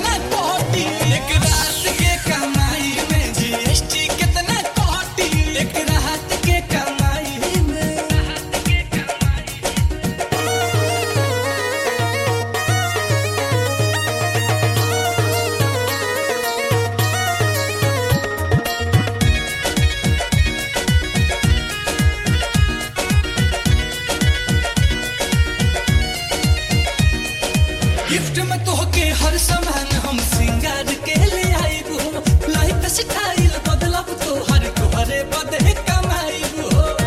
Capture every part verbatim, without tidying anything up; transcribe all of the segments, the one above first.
कितना कोटी, एक रात के कमाई में जीएसटी कितना कोटी, एक रात के कमाई में। गिफ्ट में तोहके हर सामान हम सिंगार के ले आईबो, लाइफ स्टाइल बदलब तो हर तोहरे बदे कमाईबो।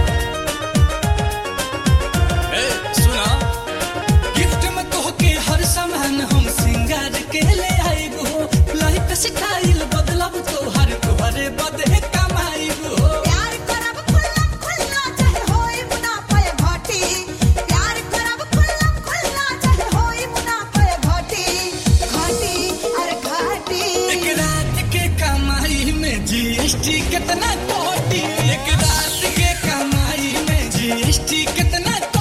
ए सुना, गिफ्ट में तोहके हर सामान हम सिंगार के ले आईबो, लाइफ स्टाइल बदलब तो हर तोहरे बदे कमाईबो। प्यार करब खुल्ला खुल्ला चाहे होई मुनाफा घाटी, प्यार करब खुल्ला खुल्ला चाहे होई मुनाफा घाटी, घाटी अरे घाटी। एक रात के कमाई में जीएसटी कितना कोटी, एक रात के कमाई में जीएसटी कितना